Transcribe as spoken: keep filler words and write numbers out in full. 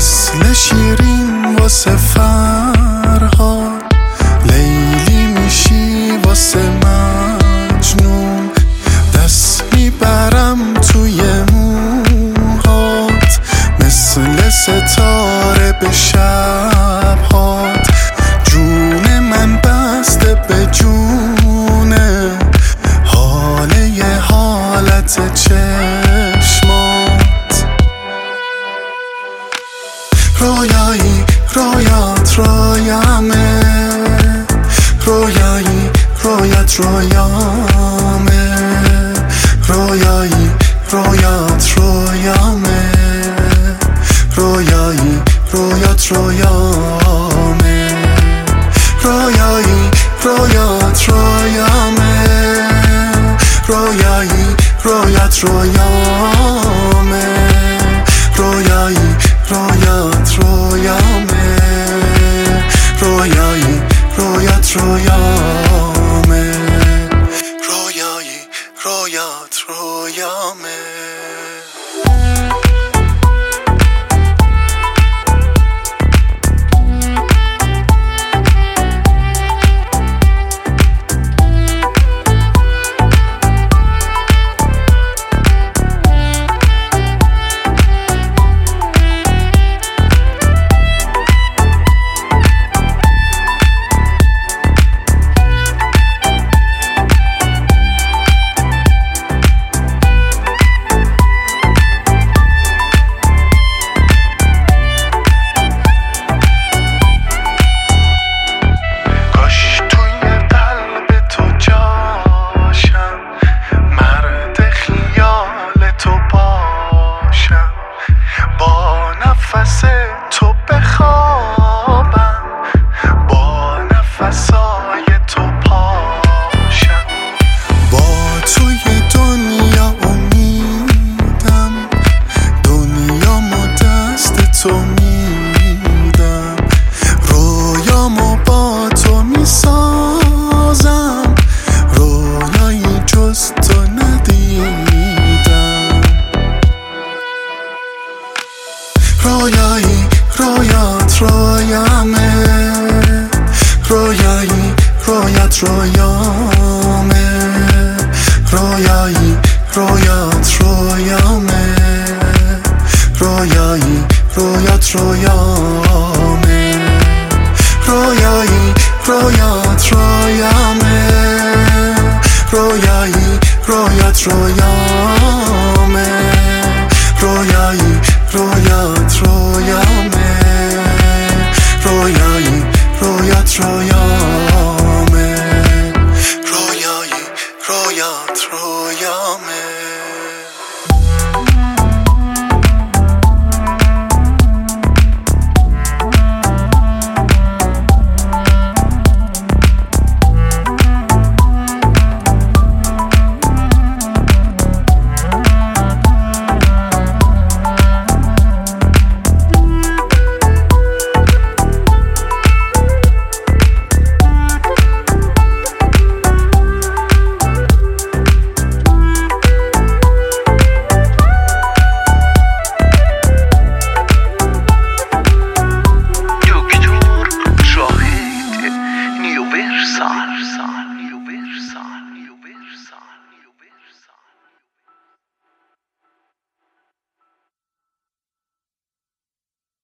مثل شیرین واسه فرهاد، لیلی میشی واسه مجنون، دست میبرم توی موهات، مثل ستاره به شبهات، جون من بسته به جونه، حاله یه حالت چشمات، رویایی رویات رویامه، رویایی رویات رویامه، رویایی رویات رویامه، رویایی رویات رویامه، رویایی رویات رویامه، رویایی رویات رویامه، رویایی رویات رویامه، رویایی رویات رویامه، رویایی رویات رویامه. نفس تو بخوابم، با نفسای تو پاشم، با توی دنیا امیدم، دنیامو دست تو میدم، رویامو با تو میسازم، رویایی جز تو ندیدم، رویایی رویات رویامه، رویایی رویات رویامه، رویایی رویات رویامه، رویایی رویات رویامه، رویایی رویات رویامه، رویایی رویات رویامه.